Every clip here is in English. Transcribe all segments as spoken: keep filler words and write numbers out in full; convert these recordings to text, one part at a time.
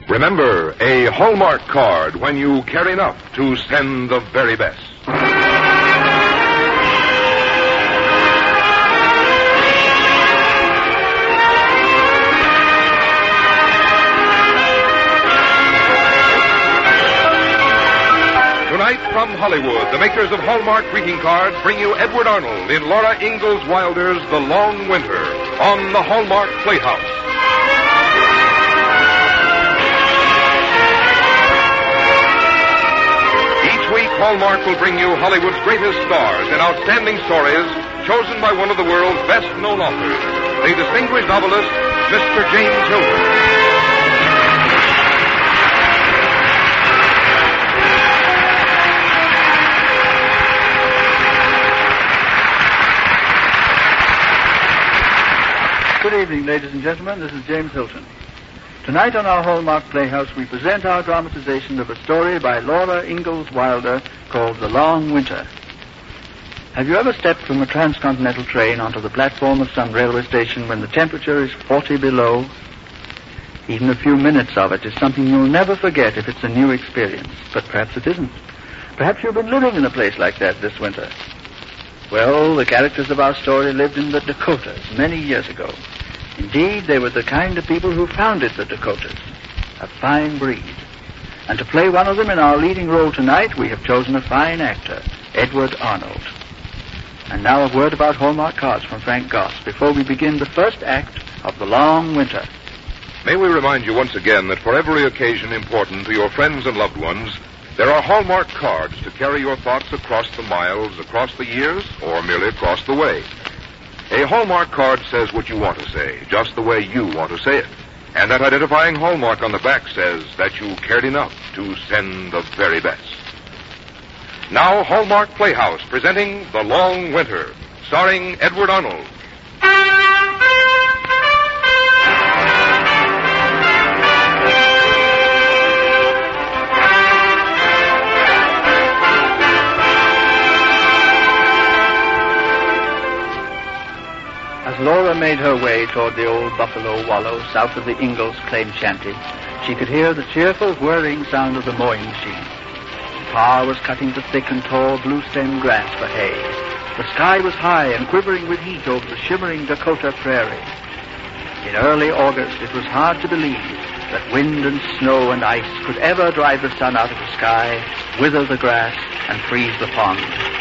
Remember, a Hallmark card when you care enough to send the very best. Tonight from Hollywood, the makers of Hallmark greeting cards bring you Edward Arnold in Laura Ingalls Wilder's The Long Winter on the Hallmark Playhouse. Each week, Hallmark will bring you Hollywood's greatest stars and outstanding stories chosen by one of the world's best-known authors, the distinguished novelist, Mister James Hilton. Good evening, ladies and gentlemen. This is James Hilton. Tonight on our Hallmark Playhouse, we present our dramatization of a story by Laura Ingalls Wilder called The Long Winter. Have you ever stepped from a transcontinental train onto the platform of some railway station when the temperature is forty below? Even a few minutes of it is something you'll never forget if it's a new experience, but perhaps it isn't. Perhaps you've been living in a place like that this winter. Well, the characters of our story lived in the Dakotas many years ago. Indeed, they were the kind of people who founded the Dakotas, a fine breed. And to play one of them in our leading role tonight, we have chosen a fine actor, Edward Arnold. And now a word about Hallmark cards from Frank Goss before we begin the first act of The Long Winter. May we remind you once again that for every occasion important to your friends and loved ones, there are Hallmark cards to carry your thoughts across the miles, across the years, or merely across the way. A Hallmark card says what you want to say, just the way you want to say it. And that identifying Hallmark on the back says that you cared enough to send the very best. Now, Hallmark Playhouse presenting The Long Winter, starring Edward Arnold. As Laura made her way toward the old Buffalo Wallow south of the Ingalls claim shanty, she could hear the cheerful whirring sound of the mowing machine. Pa was cutting the thick and tall blue-stemmed grass for hay. The sky was high and quivering with heat over the shimmering Dakota prairie. In early August, it was hard to believe that wind and snow and ice could ever drive the sun out of the sky, wither the grass, and freeze the pond.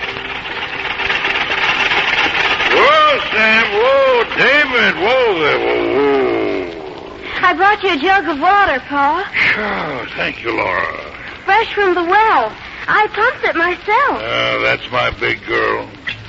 Whoa, Sam, whoa, David, whoa there, whoa, whoa. I brought you a jug of water, Pa. Sure, thank you, Laura. Fresh from the well. I pumped it myself. Oh, that's my big girl.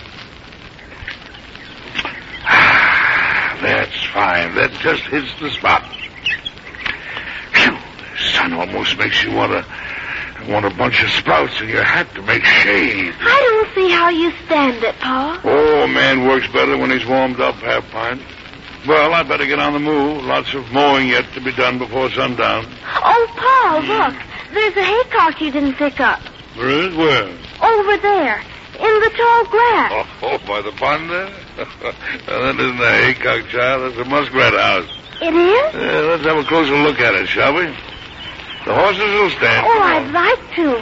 That's fine. That just hits the spot. Phew, the sun almost makes you want to want a bunch of sprouts in your hat to make shade. I don't see how you stand it, Pa. Oh, a man works better when he's warmed up, half pint. Well, I better get on the move. Lots of mowing yet to be done before sundown. Oh, Pa, look. There's a haycock you didn't pick up. There is? Where? Over there, in the tall grass. Oh, oh by the pond there? Well, that isn't a haycock, child. That's a muskrat house. It is? Yeah, let's have a closer look at it, shall we? The horses will stand. Oh, I'd like to.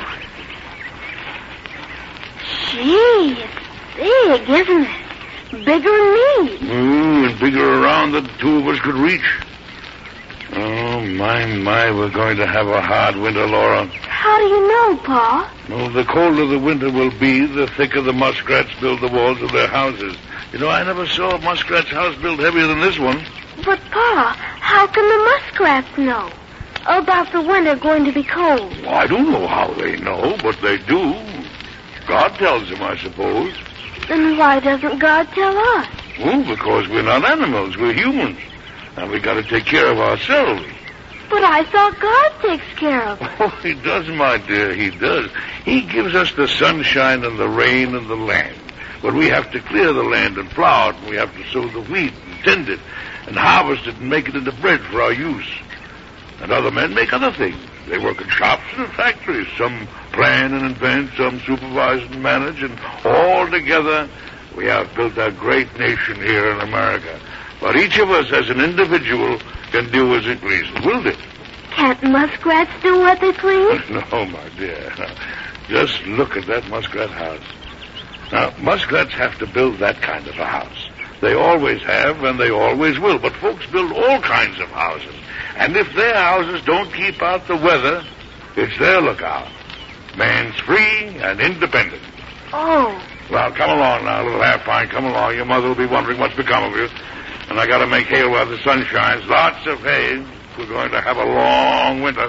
Gee, it's big, isn't it? Bigger than me. Ooh, and bigger around than the two of us could reach. Oh, my, my, we're going to have a hard winter, Laura. How do you know, Pa? Well, the colder the winter will be, the thicker the muskrats build the walls of their houses. You know, I never saw a muskrat's house built heavier than this one. But, Pa, how can the muskrats know about the winter going to be cold? Well, I don't know how they know, but they do. God tells them, I suppose. Then why doesn't God tell us? Well, because we're not animals, we're humans. And we got to take care of ourselves. But I thought God takes care of us. Oh, he does, my dear, he does. He gives us the sunshine and the rain and the land. But we have to clear the land and plow it, and we have to sow the wheat and tend it and harvest it and make it into bread for our use. And other men make other things. They work in shops and in factories. Some plan and invent, some supervise and manage, and all together we have built a great nation here in America. But each of us as an individual can do as it pleases, will it? Can't muskrats do what they please? No, my dear. Just look at that muskrat house. Now, muskrats have to build that kind of a house. They always have, and they always will. But folks build all kinds of houses. And if their houses don't keep out the weather, it's their lookout. Man's free and independent. Oh. Well, come along now, little half-pint. Come along. Your mother will be wondering what's become of you. And I got to make hay while the sun shines. Lots of hay. We're going to have a long winter.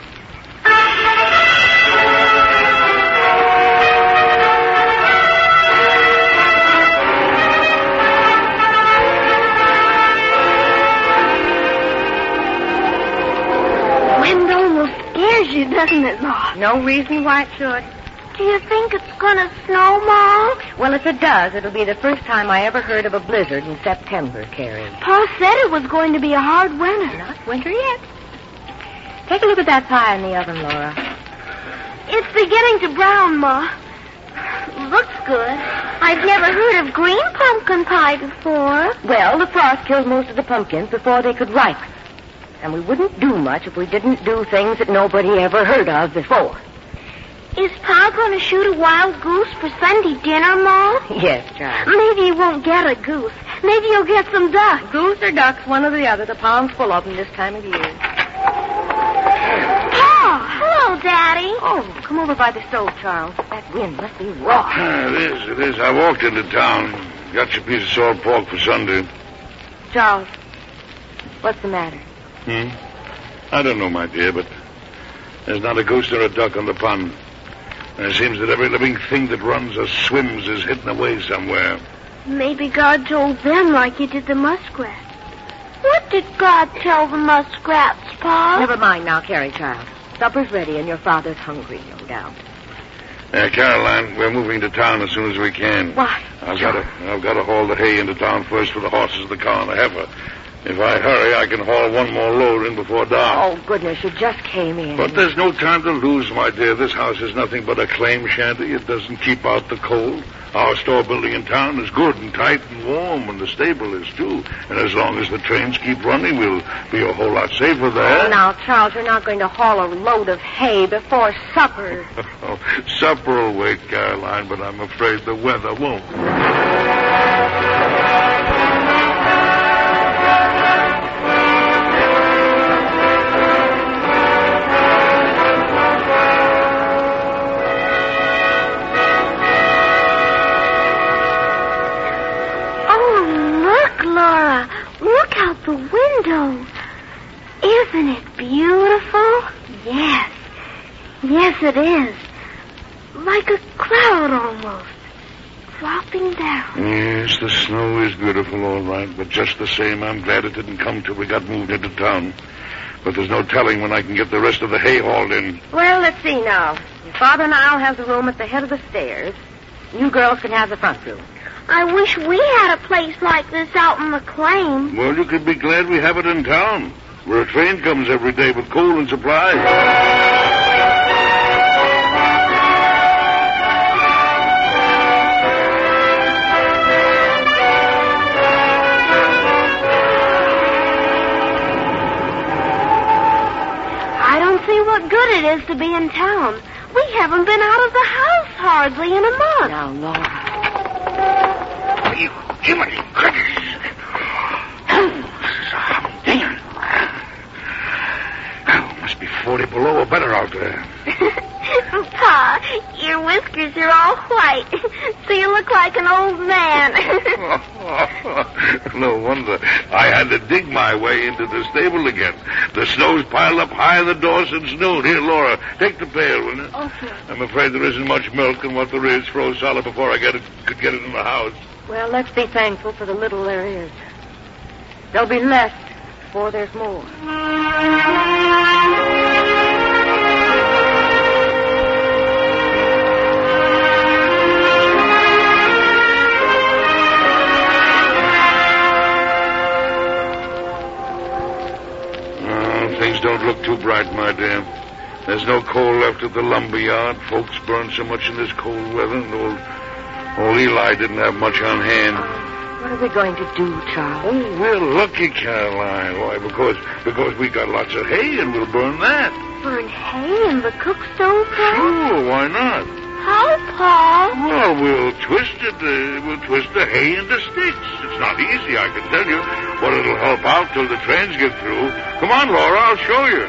Wind almost scares you, doesn't it, Ma? No reason why it should. Do you think it's going to snow, Ma? Well, if it does, it'll be the first time I ever heard of a blizzard in September, Carrie. Pa said it was going to be a hard winter. Not winter yet. Take a look at that pie in the oven, Laura. It's beginning to brown, Ma. Looks good. I've never heard of green pumpkin pie before. Well, the frost killed most of the pumpkins before they could ripen. And we wouldn't do much if we didn't do things that nobody ever heard of before. Is Pa going to shoot a wild goose for Sunday dinner, Ma? Yes, child. Maybe you won't get a goose. Maybe you'll get some ducks. Goose or ducks, one or the other. The pond's full of them this time of year. Pa! Hello, Daddy. Oh, come over by the stove, Charles. That wind must be raw. Ah, it is, it is. I walked into town. Got your piece of salt pork for Sunday. Charles, what's the matter? Hmm? I don't know, my dear, but there's not a goose or a duck on the pond. And it seems that every living thing that runs or swims is hidden away somewhere. Maybe God told them like he did the muskrats. What did God tell the muskrats, Pa? Never mind now, Carrie, child. Supper's ready and your father's hungry, no doubt. Uh, Caroline, we're moving to town as soon as we can. Why? I've got to, I've got to haul the hay into town first for the horses, the cow, and the heifer. If I hurry, I can haul one more load in before dark. Oh, goodness, you just came in. But there's no time to lose, my dear. This house is nothing but a claim shanty. It doesn't keep out the cold. Our store building in town is good and tight and warm, and the stable is, too. And as long as the trains keep running, we'll be a whole lot safer there. Oh, now, Charles, you're not going to haul a load of hay before supper. Oh, supper will wait, Caroline, but I'm afraid the weather won't. Laura, look out the window. Isn't it beautiful? Yes. Yes, it is. Like a cloud almost. Dropping down. Yes, the snow is beautiful, all right. But just the same, I'm glad it didn't come till we got moved into town. But there's no telling when I can get the rest of the hay hauled in. Well, let's see now. Your father and I'll have the room at the head of the stairs. You girls can have the front room. I wish we had a place like this out in the claim. Well, you could be glad we have it in town, where a train comes every day with coal and supplies. I don't see what good it is to be in town. We haven't been out of the house hardly in a month. Now, Laura. You Jiminy crickets. Oh, this is a humdinger. Oh, must be forty below or better out there. Pa, your whiskers are all white, so you look like an old man. No wonder. I had to dig my way into the stable again. The snow's piled up high in the door since noon. Here, Laura, take the pail, will you? Okay. I'm afraid there isn't much milk, and what there is froze solid before I get it, could get it in the house. Well, let's be thankful for the little there is. There'll be less before there's more. Oh, things don't look too bright, my dear. There's no coal left at the lumber yard. Folks burn so much in this cold weather, and old... Old Eli didn't have much on hand. What are we going to do, Charles? Oh, we're lucky, Caroline. Why, because because we got lots of hay and we'll burn that. Burn hay in the cook stove, Pa? Sure, why not? How, Pa? Well, we'll twist it. Uh, we'll twist the hay into sticks. It's not easy, I can tell you, but it'll help out till the trains get through. Come on, Laura, I'll show you.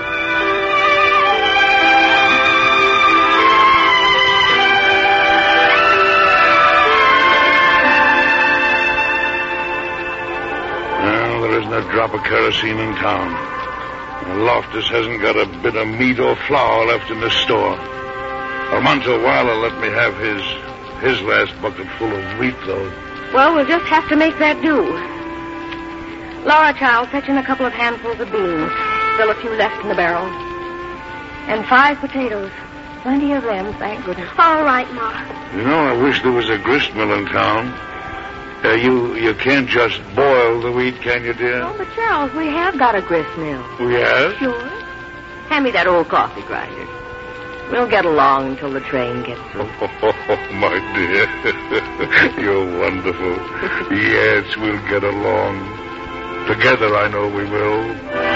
Well, there isn't a drop of kerosene in town. And Loftus hasn't got a bit of meat or flour left in the store. Almanzo Wilder let me have his his last bucket full of wheat, though. Well, we'll just have to make that do. Laura, Charles, fetch in a couple of handfuls of beans. Still a few left in the barrel. And five potatoes. Plenty of them, thank goodness. All right, Ma. You know, I wish there was a grist mill in town. Uh, you you can't just boil the wheat, can you, dear? Oh, but Charles, we have got a grist mill. We have? Sure. Hand me that old coffee grinder. We'll get along until the train gets through. Oh, my dear. You're wonderful. Yes, we'll get along. Together, I know we will.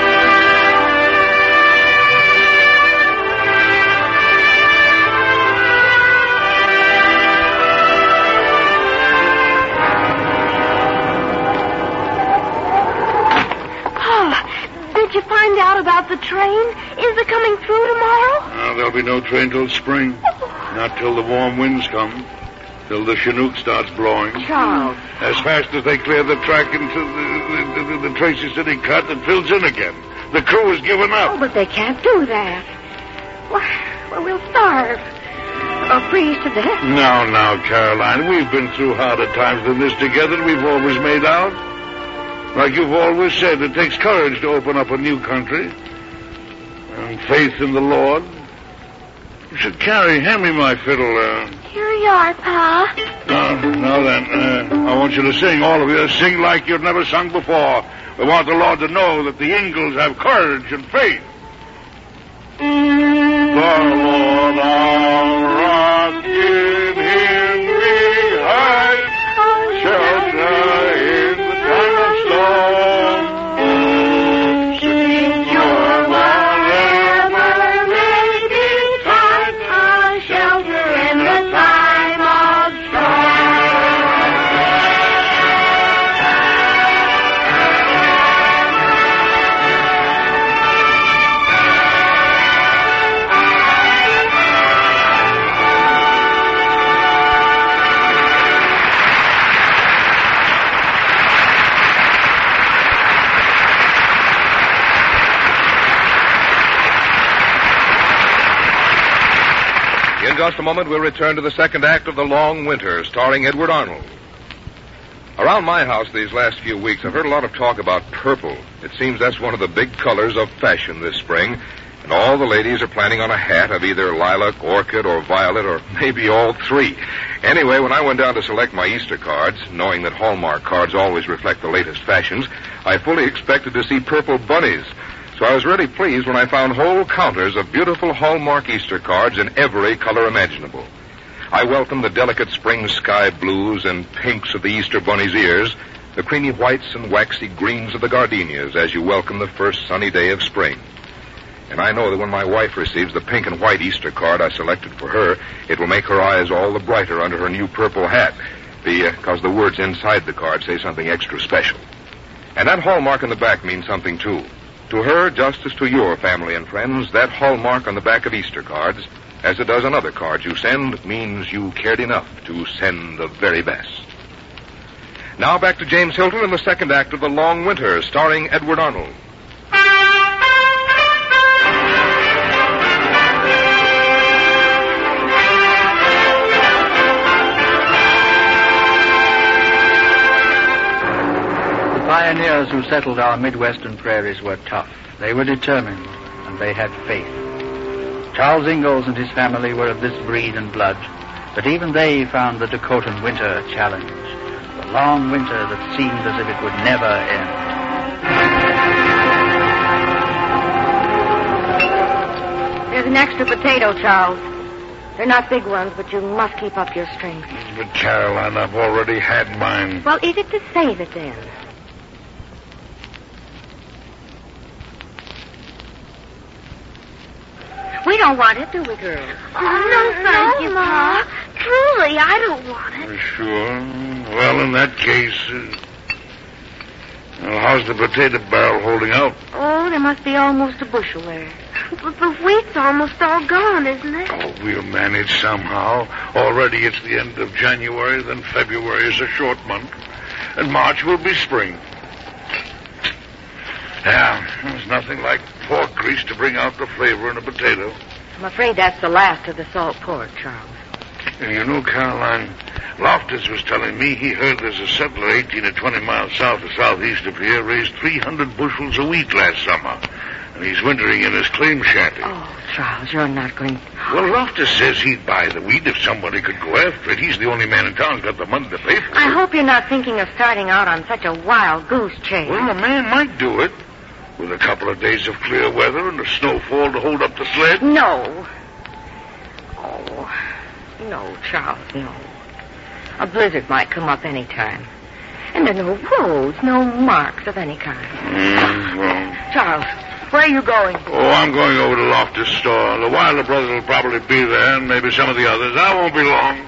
Did you find out about the train? Is it coming through tomorrow? Uh, there'll be no train till spring. Not till the warm winds come. Till the Chinook starts blowing. Charles. As fast as they clear the track into the, the, the, the Tracy City cut, it fills in again. The crew has given up. Oh, but they can't do that. Well, we'll starve. Or freeze to death. Now, now, Caroline, we've been through harder times than this together, and we've always made out. Like you've always said, it takes courage to open up a new country. And faith in the Lord. You should carry, hand me my fiddle. Uh... Here you are, Pa. Now, now then, uh, I want you to sing, all of you. Sing like you've never sung before. We want the Lord to know that the Ingalls have courage and faith. The Lord our rock in him we hide, shelter in the time of storm. Secure wherever may be tide, our shelter in the time of storm. In just a moment, we'll return to the second act of The Long Winter, starring Edward Arnold. Around my house these last few weeks, I've heard a lot of talk about purple. It seems that's one of the big colors of fashion this spring, and all the ladies are planning on a hat of either lilac, orchid, or violet, or maybe all three. Anyway, when I went down to select my Easter cards, knowing that Hallmark cards always reflect the latest fashions, I fully expected to see purple bunnies. So I was really pleased when I found whole counters of beautiful Hallmark Easter cards in every color imaginable. I welcomed the delicate spring sky blues and pinks of the Easter bunny's ears, the creamy whites and waxy greens of the gardenias as you welcome the first sunny day of spring. And I know that when my wife receives the pink and white Easter card I selected for her, it will make her eyes all the brighter under her new purple hat, because the words inside the card say something extra special. And that Hallmark on the back means something, too. To her, just as to your family and friends, that hallmark on the back of Easter cards, as it does on other cards you send, means you cared enough to send the very best. Now back to James Hilton in the second act of The Long Winter, starring Edward Arnold. The pioneers who settled our Midwestern prairies were tough. They were determined, and they had faith. Charles Ingalls and his family were of this breed and blood, but even they found the Dakotan winter a challenge, the long winter that seemed as if it would never end. There's an extra potato, Charles. They're not big ones, but you must keep up your strength. But, Caroline, I've already had mine. Well, eat it to save it, then. We don't want it, do we, girls? Oh, no, thank you, Ma. Truly, I don't want it. Sure. Well, in that case, uh, well, how's the potato barrel holding out? Oh, there must be almost a bushel there. But the wheat's almost all gone, isn't it? Oh, we'll manage somehow. Already it's the end of January, then February is a short month, and March will be spring. Yeah, there's nothing like pork grease to bring out the flavor in a potato. I'm afraid that's the last of the salt pork, Charles. And you know, Caroline, Loftus was telling me he heard there's a settler eighteen or twenty miles south or southeast of here raised three hundred bushels of wheat last summer. And he's wintering in his claim shanty. Oh, Charles, you're not going... Well, Loftus says he'd buy the wheat if somebody could go after it. He's the only man in town who's got the money to pay for it. I hope you're not thinking of starting out on such a wild goose chase. Well, a man might do it. With a couple of days of clear weather and a snowfall to hold up the sled. No. Oh, no, Charles, no. A blizzard might come up any time. And there are no roads, no marks of any kind. Mm, well. Charles, where are you going? Oh, I'm going over to Loftus' store. The Wilder brothers will probably be there, and maybe some of the others. I won't be long.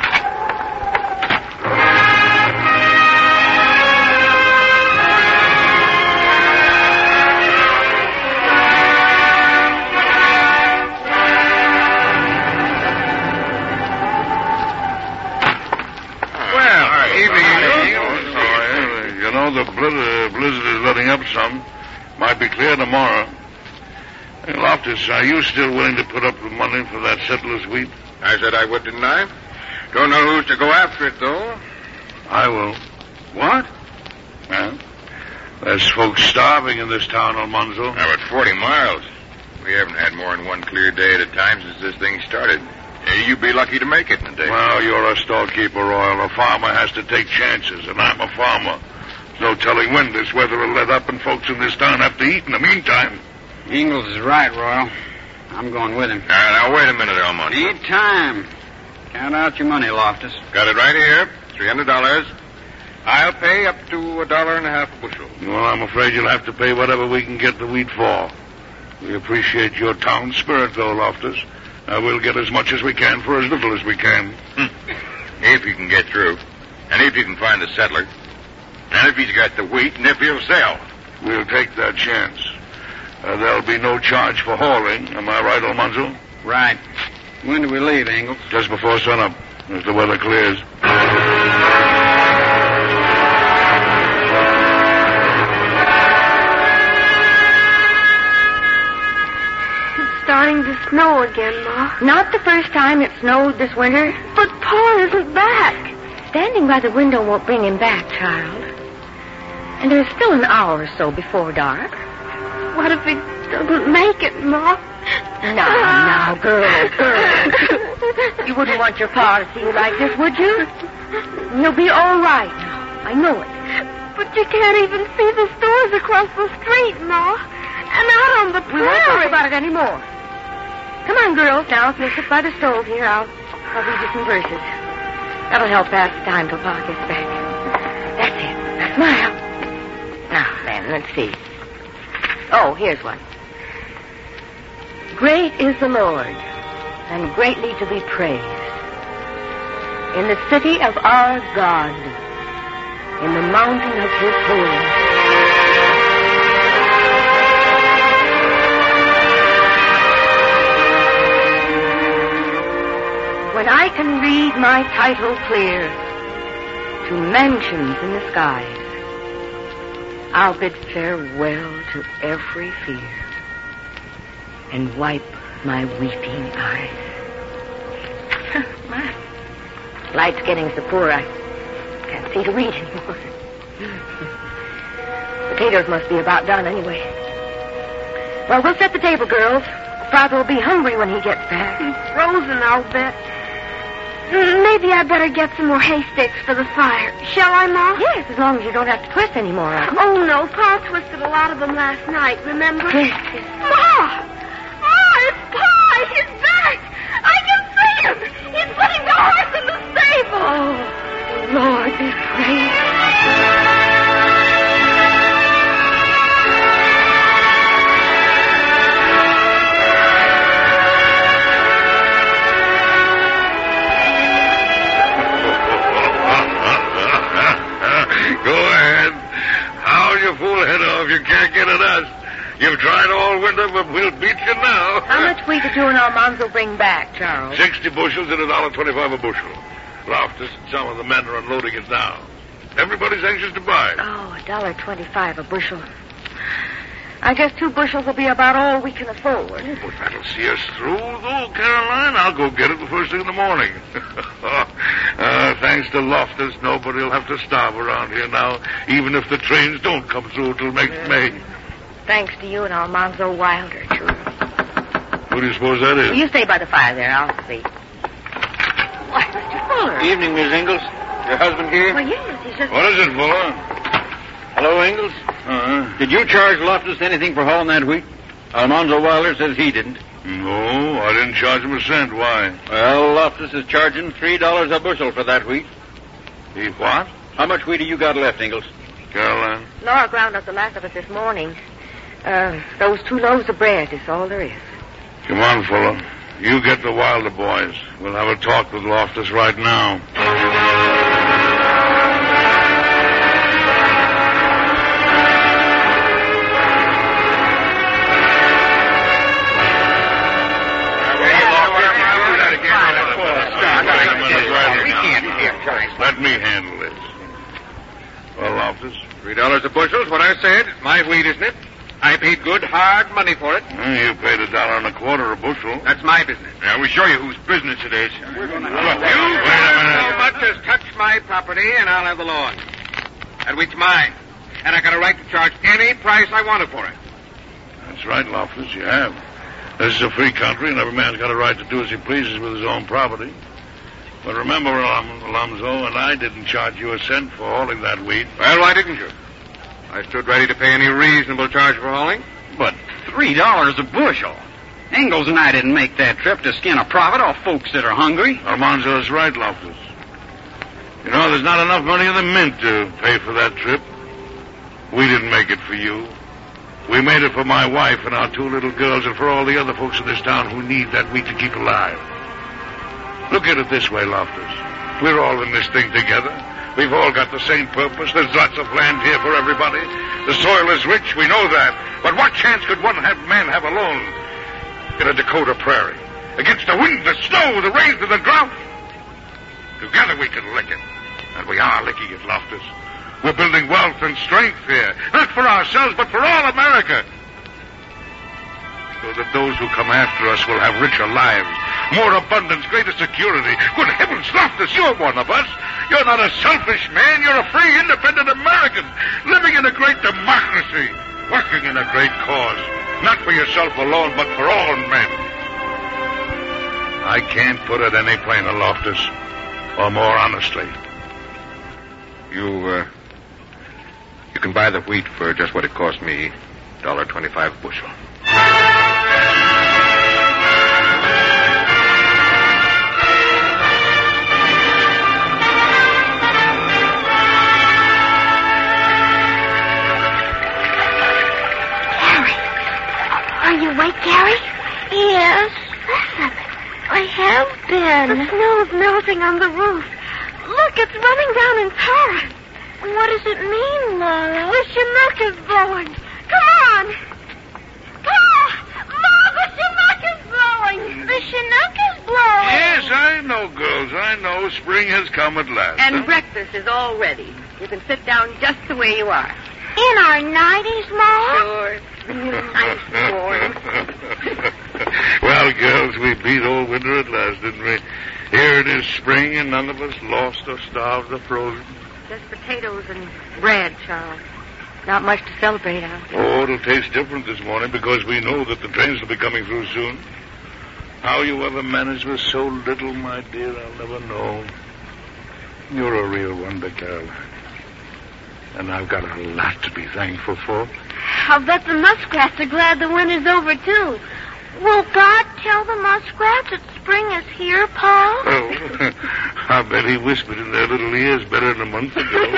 The blizzard, blizzard is letting up some. Might be clear tomorrow. Hey, Loftus, are you still willing to put up the money for that settler's wheat? I said I would, didn't I? Don't know who's to go after it, though. I will. What? Well, there's folks starving in this town, Almanzo. Now, at forty miles. We haven't had more than one clear day at a time since this thing started. You'd be lucky to make it in a day. Well, you're a storekeeper, Royal. A farmer has to take chances, and I'm a farmer. No telling when this weather will let up and folks in this town have to eat in the meantime. Ingalls is right, Royal. I'm going with him. Now, now wait a minute, Almond. Need time. Count out your money, Loftus. Got it right here. Three hundred dollars. I'll pay up to a dollar and a half a bushel. Well, I'm afraid you'll have to pay whatever we can get the wheat for. We appreciate your town spirit, though, Loftus. Uh, we'll get as much as we can for as little as we can. Hmm. If you can get through. And if you can find the settler. And if he's got the wheat, and if he'll sell. We'll take that chance. Uh, there'll be no charge for hauling. Am I right, Almanzo? Right. When do we leave, Ingalls? Just before sunup, as the weather clears. It's starting to snow again, Ma. Not the first time it snowed this winter. But Pa isn't back. Standing by the window won't bring him back, child. And there's still an hour or so before dark. What if he doesn't make it, Ma? Now, now, girl, girl. You wouldn't want your pa to see you like this, would you? You'll be all right now. I know it. But you can't even see the stores across the street, Ma. And out on the prairie. We won't talk about it anymore. Come on, girls. Now, if you'll sit by the stove here, I'll, I'll read you some verses. That'll help pass the time till Pa gets back. That's it. Now, smile. Now, then, let's see. Oh, here's one. Great is the Lord, and greatly to be praised. In the city of our God, in the mountain of his holiness. When I can read my title clear to mansions in the skies, I'll bid farewell to every fear and wipe my weeping eyes. My light's getting so poor I can't see to read anymore. Potatoes must be about done anyway. Well, we'll set the table, girls. Father will be hungry when he gets back. He's frozen, I'll bet. Maybe I better get some more hay sticks for the fire. Shall I, Ma? Yes, as long as you don't have to twist anymore. Oh, no. Pa twisted a lot of them last night, remember? Yes, yes. Ma! Ma, it's Pa! He's back! I can see You've tried all winter, but we'll beat you now. How much wheat did you and Almanzo bring back, Charles? Sixty bushels at a dollar twenty-five a bushel. Loftus and some of the men are unloading it now. Everybody's anxious to buy it. Oh, a dollar twenty-five a bushel. I guess two bushels will be about all we can afford. Oh, but that'll see us through, though, Caroline. I'll go get it the first thing in the morning. uh, thanks to Loftus, nobody will have to starve around here now, even if the trains don't come through till next uh, May. Thanks to you and Almanzo Wilder, too. Who do you suppose that is? Well, you stay by the fire there. I'll see. Why, Mister Fuller. Evening, Miss Ingalls. Your husband here? Well, yes, he's just... What is it, Fuller? Hello, Ingalls. Uh-huh. Did you charge Loftus anything for hauling that wheat? Almanzo Wilder says he didn't. No, I didn't charge him a cent. Why? Well, Loftus is charging three dollars a bushel for that wheat. He what? How much wheat have you got left, Ingalls? Caroline? Laura ground up the last of it this morning. Uh, those two loaves of bread is all there is. Come on, Fuller. You get the Wilder boys. We'll have a talk with Loftus right now. Let me handle this. Well, Loftus? Three dollars a bushel is what I said. My wheat, isn't it? I paid good, hard money for it. Well, you paid a dollar and a quarter a bushel. That's my business. Yeah, we'll show you whose business it is. We're going to have you so much as touch my property, and I'll have the law on you. That wheat's mine, and I got a right to charge any price I wanted for it. That's right, Loftus, you have. This is a free country, and every man's got a right to do as he pleases with his own property. But remember, Alom- Alonzo and I didn't charge you a cent for hauling that wheat. Well, why didn't you? I stood ready to pay any reasonable charge for hauling. But three dollars a bushel? Ingalls and I didn't make that trip to skin a profit off folks that are hungry. Almanzo's right, Loftus. You know, there's not enough money in the mint to pay for that trip. We didn't make it for you. We made it for my wife and our two little girls and for all the other folks in this town who need that wheat to keep alive. Look at it this way, Loftus. We're all in this thing together. We've all got the same purpose. There's lots of land here for everybody. The soil is rich, we know that. But what chance could one have, man have alone in a Dakota prairie? Against the wind, the snow, the rains, and the drought? Together we can lick it. And we are licking it, Loftus. We're building wealth and strength here. Not for ourselves, but for all America. So that those who come after us will have richer lives, more abundance, greater security. Good heavens, Loftus, you're one of us. You're not a selfish man. You're a free, independent American, living in a great democracy, working in a great cause. Not for yourself alone, but for all men. I can't put it any plainer, Loftus, or more honestly. You, uh, you can buy the wheat for just what it cost me, one dollar twenty-five a bushel. Are you awake, Gary? Yes. Listen, I have been. The snow's melting on the roof. Look, it's running down in torrents. What does it mean, Laura? The Chinook is blowing. Come on. Oh, Ma, the Chinook is blowing. The Chinook is blowing. Yes, I know, girls. I know. Spring has come at last. And huh? breakfast is all ready. You can sit down just the way you are. In our nighties, Ma? Sure. Nice morning. Well, girls, we beat old winter at last, didn't we? Here it is spring, and none of us lost or starved or frozen. Just potatoes and bread, Charles. Not much to celebrate on. Oh, it'll taste different this morning because we know that the trains will be coming through soon. How you ever managed with so little, my dear, I'll never know. You're a real wonder, Caroline. And I've got a lot to be thankful for. I'll bet the muskrats are glad the winter's over, too. Will God tell the muskrats that spring is here, Pa? Oh, I bet he whispered in their little ears better than a month ago.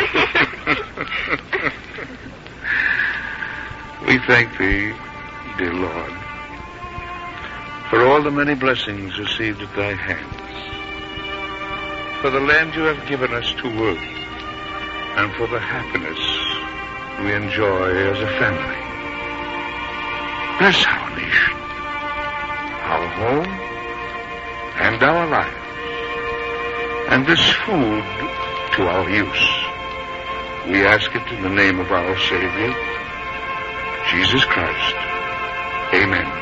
We thank thee, dear Lord, for all the many blessings received at thy hands, for the land you have given us to work, and for the happiness we enjoy as a family. bless our nation, our home, and our lives, and this food to our use. We ask it in the name of our Savior, Jesus Christ. Amen.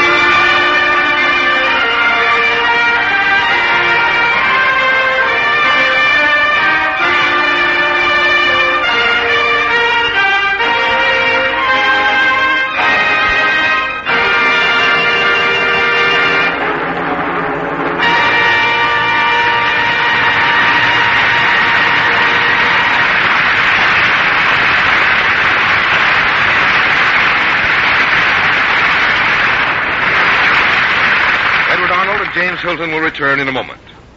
James Hilton will return in a moment.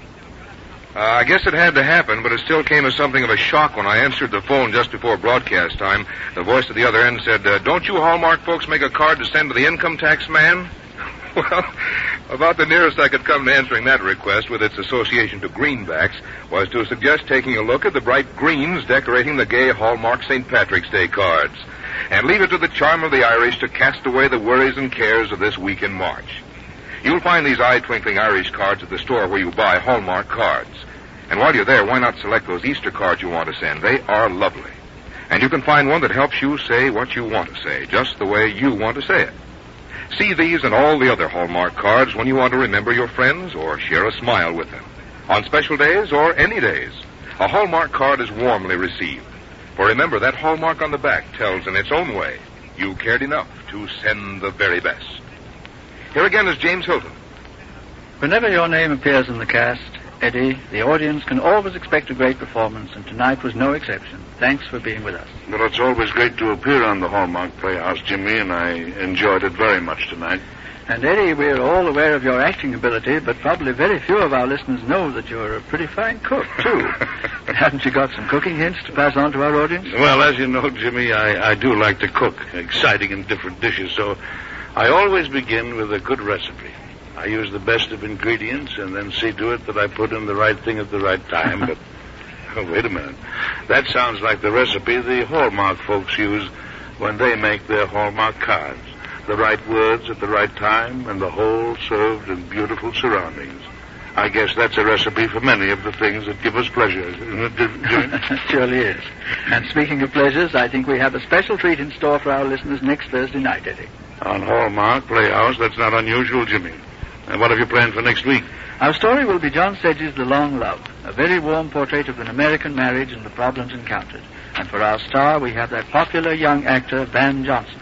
Uh, I guess it had to happen, but it still came as something of a shock when I answered the phone just before broadcast time. The voice at the other end said, uh, don't you Hallmark folks make a card to send to the income tax man? Well, about the nearest I could come to answering that request with its association to greenbacks was to suggest taking a look at the bright greens decorating the gay Hallmark Saint Patrick's Day cards and leave it to the charm of the Irish to cast away the worries and cares of this week in March. You'll find these eye-twinkling Irish cards at the store where you buy Hallmark cards. And while you're there, why not select those Easter cards you want to send? They are lovely. And you can find one that helps you say what you want to say, just the way you want to say it. See these and all the other Hallmark cards when you want to remember your friends or share a smile with them. On special days or any days, a Hallmark card is warmly received. For remember, that Hallmark on the back tells in its own way you cared enough to send the very best. Here again is James Hilton. Whenever your name appears in the cast, Eddie, the audience can always expect a great performance, and tonight was no exception. Thanks for being with us. Well, it's always great to appear on the Hallmark Playhouse, Jimmy, and I enjoyed it very much tonight. And, Eddie, we're all aware of your acting ability, but probably very few of our listeners know that you're a pretty fine cook, too. Haven't you got some cooking hints to pass on to our audience? Well, as you know, Jimmy, I, I do like to cook exciting and different dishes, so I always begin with a good recipe. I use the best of ingredients and then see to it that I put in the right thing at the right time. But, oh, wait a minute. That sounds like the recipe the Hallmark folks use when they make their Hallmark cards. The right words at the right time and the whole served in beautiful surroundings. I guess that's a recipe for many of the things that give us pleasure, isn't it, Jimmy? It surely is. And speaking of pleasures, I think we have a special treat in store for our listeners next Thursday night, Eddie. On Hallmark Playhouse, that's not unusual, Jimmy. And what have you planned for next week? Our story will be John Sedge's The Long Love, a very warm portrait of an American marriage and the problems encountered. And for our star, we have that popular young actor, Van Johnson.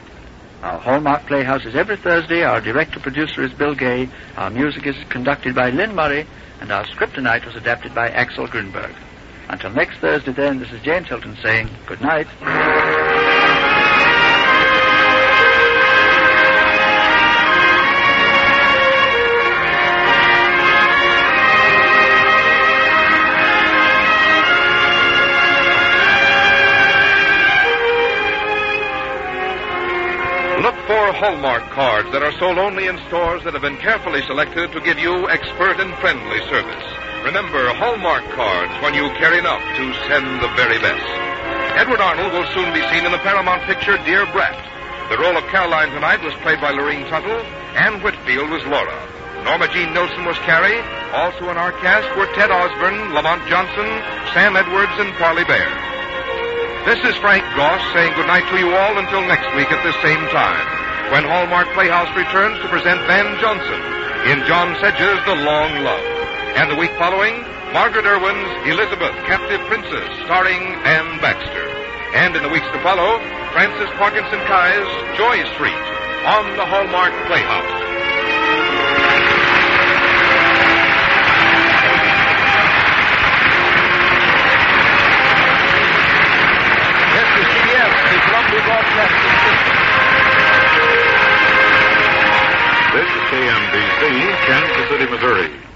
Our Hallmark Playhouse is every Thursday. Our director-producer is Bill Gay. Our music is conducted by Lynn Murray. And our script tonight was adapted by Axel Grunberg. Until next Thursday, then, this is James Hilton saying good night. Look for Hallmark cards that are sold only in stores that have been carefully selected to give you expert and friendly service. Remember, Hallmark cards when you care enough to send the very best. Edward Arnold will soon be seen in the Paramount picture Dear Brat. The role of Caroline tonight was played by Lorene Tuttle. Anne Whitfield was Laura. Norma Jean Nilsson was Carrie. Also in our cast were Ted Osborne, Lamont Johnson, Sam Edwards, and Parley Bear. This is Frank Goss saying goodnight to you all until next week at the same time, when Hallmark Playhouse returns to present Van Johnson in John Sedge's The Long Love. And the week following, Margaret Irwin's Elizabeth, Captive Princess, starring Anne Baxter. And in the weeks to follow, Francis Parkinson Kai's Joy Street on the Hallmark Playhouse. Columbia Broadcasting System. This is K M B C, Kansas City, Missouri.